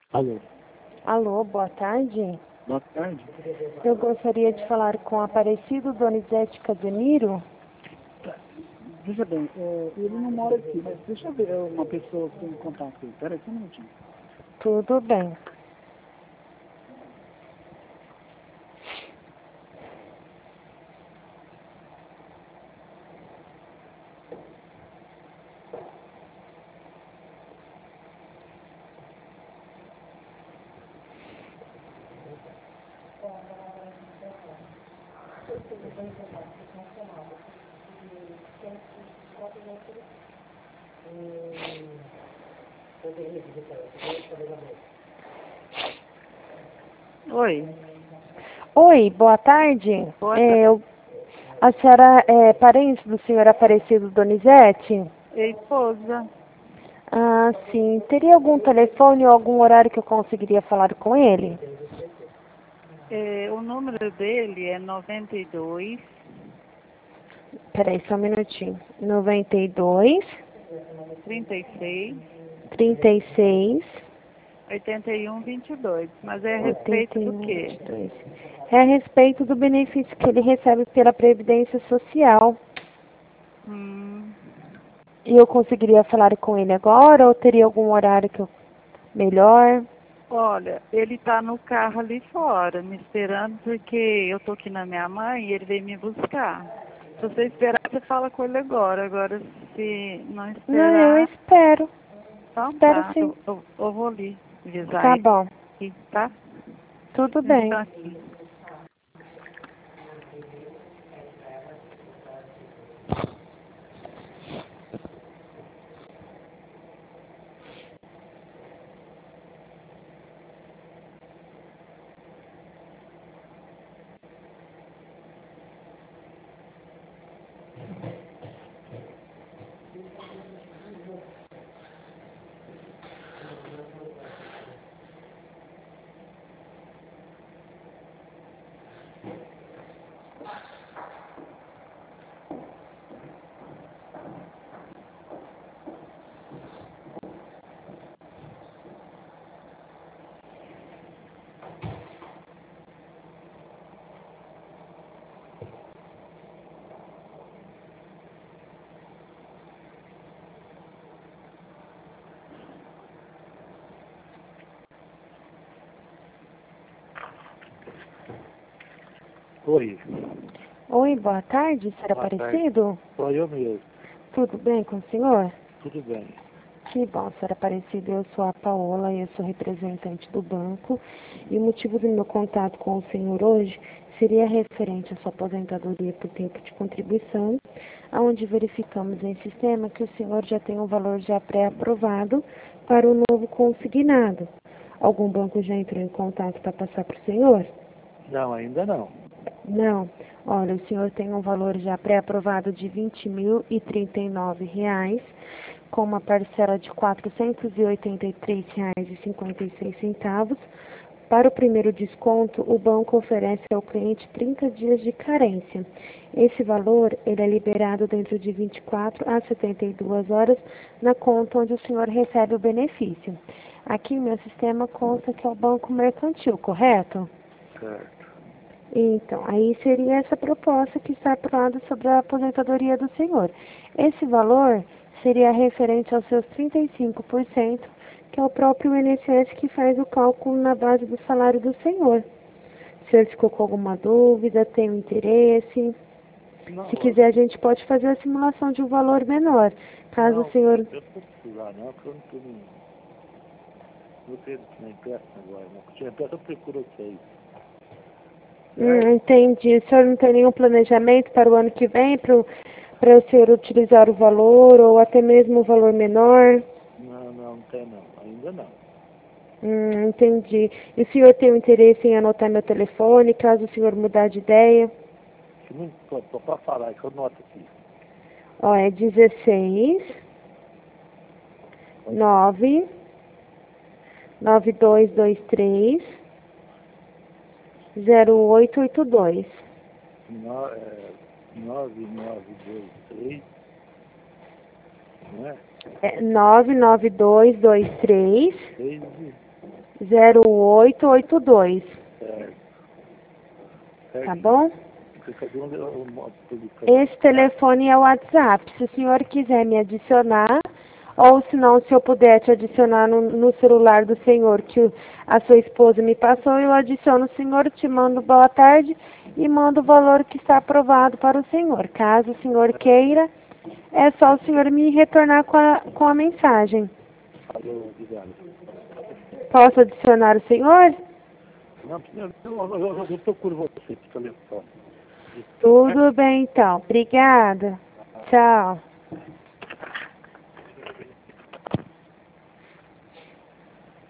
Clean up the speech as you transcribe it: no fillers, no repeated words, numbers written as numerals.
Alô, Alô, boa tarde. boa tarde. Eu gostaria de falar com Aparecido Donizete Casemiro. Veja bem, ele não mora aqui, mas deixa eu ver uma pessoa com contato com ele. Espera aí só um minutinho. Tudo bem. Oi, Oi, boa tarde. boa tarde. A senhora é parente do senhor Aparecido Donizete? Esposa. Ah, sim. Teria algum telefone ou algum horário que eu conseguiria falar com ele? O número dele é 92 Peraí, só um minutinho. 92, 36 36, 81 22. Mas é a respeito do 81, quê? 22. É a respeito do benefício que ele recebe pela Previdência Social. Hum, E eu conseguiria falar com ele agora ou teria algum horário melhor? olha, ele tá no carro ali fora, me esperando, porque eu tô aqui na minha mãe e ele veio me buscar. Se você esperar, você fala com ele agora. Agora, se não Não, eu esperar, espero. então Espero tá. sim. Eu vou ali avisar Tá ele bom. aqui, tá? Tudo Um bem. instantinho. Oi, Oi, boa tarde, senhor boa tarde. Aparecido? Sou eu mesmo. Tudo bem com o senhor? Tudo bem. Que bom, senhor Aparecido. Eu sou a Paola e eu sou representante do banco. E o motivo do meu contato com o senhor hoje seria referente à sua aposentadoria por tempo de contribuição, onde verificamos em sistema que o senhor já tem um valor já pré-aprovado para o novo consignado. Algum banco já entrou em contato para passar para o senhor? Não, ainda não. Não. Olha, o senhor tem um valor já pré-aprovado de R$ 20.039, com uma parcela de R$ 483,56. Para o primeiro desconto, o banco oferece ao cliente 30 dias de carência. Esse valor ele é liberado dentro de 24 a 72 horas na conta onde o senhor recebe o benefício. Aqui no meu sistema consta que é o Banco Mercantil, correto? Certo. Então, aí seria essa proposta que está aprovada sobre a aposentadoria do senhor. Esse valor seria referente aos seus 35%, que é o próprio INSS que faz o cálculo na base do salário do senhor. O senhor ficou com alguma dúvida, tem um interesse? Não, Se quiser, a gente pode fazer a simulação de um valor menor. Caso o não, senhor... eu não vou precisar não, porque eu não estou no Pedro que nem peça agora, não. Se tiver peça, eu procuro vocês. Certo? entendi. O senhor não tem nenhum planejamento para o ano que vem, para o senhor utilizar o valor ou até mesmo o valor menor? Não tem não. Ainda não. Entendi. E o senhor tem um interesse em anotar meu telefone, caso o senhor mudar de ideia? Se não para falar, que eu noto aqui. Ó, é 16 9 9223 0882. 9923, não é? É 99223 Desde 0882. Certo. Tá bom? Cadê onde eu publico? Esse telefone é o WhatsApp. Se o senhor quiser me adicionar, ou se não, se eu puder te adicionar no celular do senhor que a sua esposa me passou, eu adiciono o senhor, te mando boa tarde e mando o valor que está aprovado para o senhor. Caso o senhor queira, é só o senhor me retornar com a mensagem. Falou, obrigado. Posso adicionar o senhor? Não, eu procuro você, por telefone. Tudo bem, então. Obrigada. Tchau.